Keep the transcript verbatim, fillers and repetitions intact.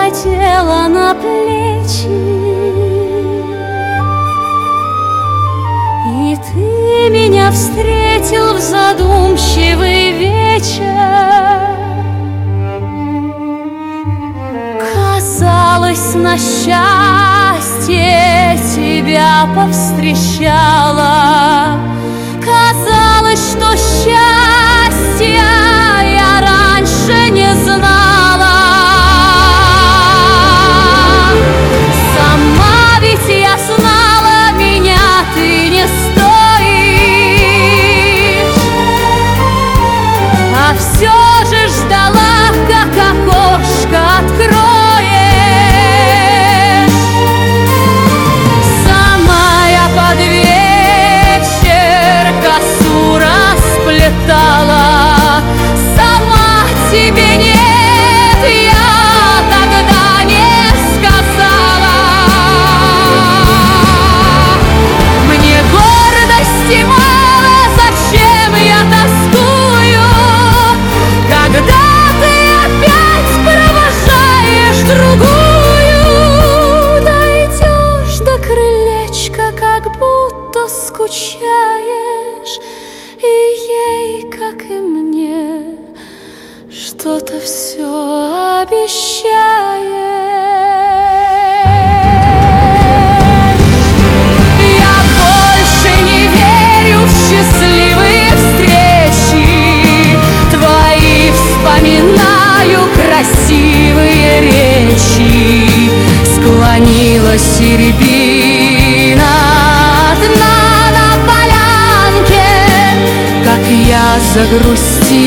надела на плечи. И ты меня встретил в задумчивый вечер. Казалось, на счастье тебя повстречала. Казалось, что счастья я раньше не знала. Сама ведь я знала, меня ты не стоишь, а все же ждала, как окошко откроешь. Сама я под вечер косу расплетала. Сама тебе нет, я тогда не сказала. Мне гордости мало, зачем я тоскую, когда ты опять провожаешь другую. Дойдешь до крылечка, как будто скучаешь, и ей, как и мне, что-то все обещаешь. Я больше не верю в счастливые встречи твои, вспоминаю красивые речи. Склонилась рябина одна на полянке, как я загрустила.